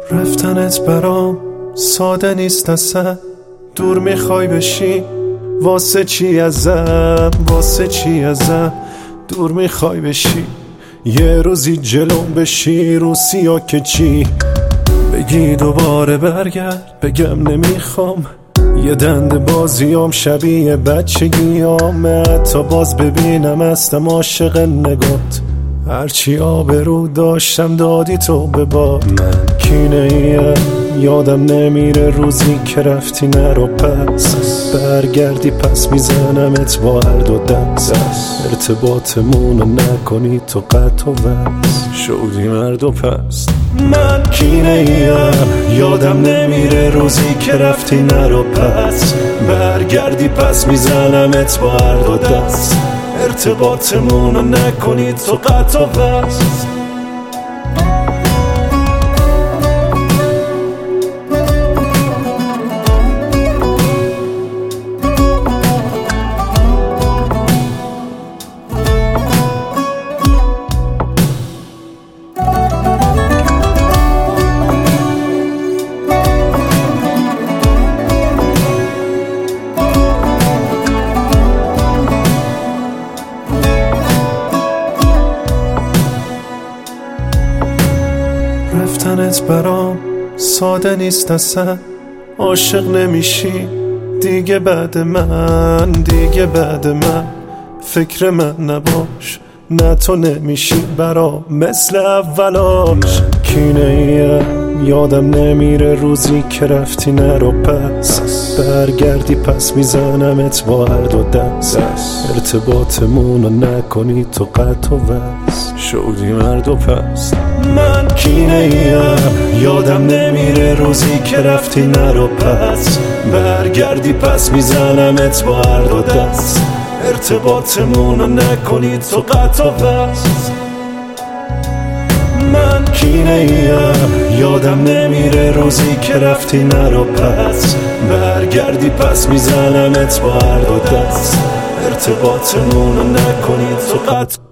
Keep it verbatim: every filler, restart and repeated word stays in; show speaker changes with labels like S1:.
S1: رفتنت برام ساده نیست اصلا، دور میخوای بشی واسه چی ازم، واسه چی ازم دور میخوای بشی، یه روزی جلو بشی رو سیا که چی بگی دوباره برگرد، بگم نمیخوام، یه دند بازیام شبیه بچگیام، تا باز ببینم هستم عاشق نگات، هرچی آبرو داشتم دادی تو به با من کینه ایم، یادم نمیره روزی که رفتی نرو پس، برگردی پس میزنمت با هر دو دست، ارتباطمونو نکنی تو قطع و وصل شدی مرد و پس، من کینه ایم یادم نمیره روزی که رفتی نرو پس، برگردی پس میزنمت با هر دو دست، ارتباطمونو نکنی تو قطع و وصل. رفتنت برام ساده نیست اصلا، عاشق نمیشی دیگه بعد من، دیگه بعد من فکر من نباش، نه تو نمیشی برام مثل اولاش، کینه ایم یادم نمیره روزی که رفتی نرو پس، برگردی پس میزنمت با هر دو دست، ارتباطمونو نکنی تو قطع و وصل شدی مرد و پس، من کینه ایم یادم نمیره روزی که رفتی نرو پس، برگردی پس میزنمت با هر دو دست، ارتباطمونو نکنی تو قطع و وصل، من کینه ایم یادم نمیره روزی که رفتی نرو پس، برگردی پس میزنمت با هر دو دست، ارتباطمونو نکنی تو قطع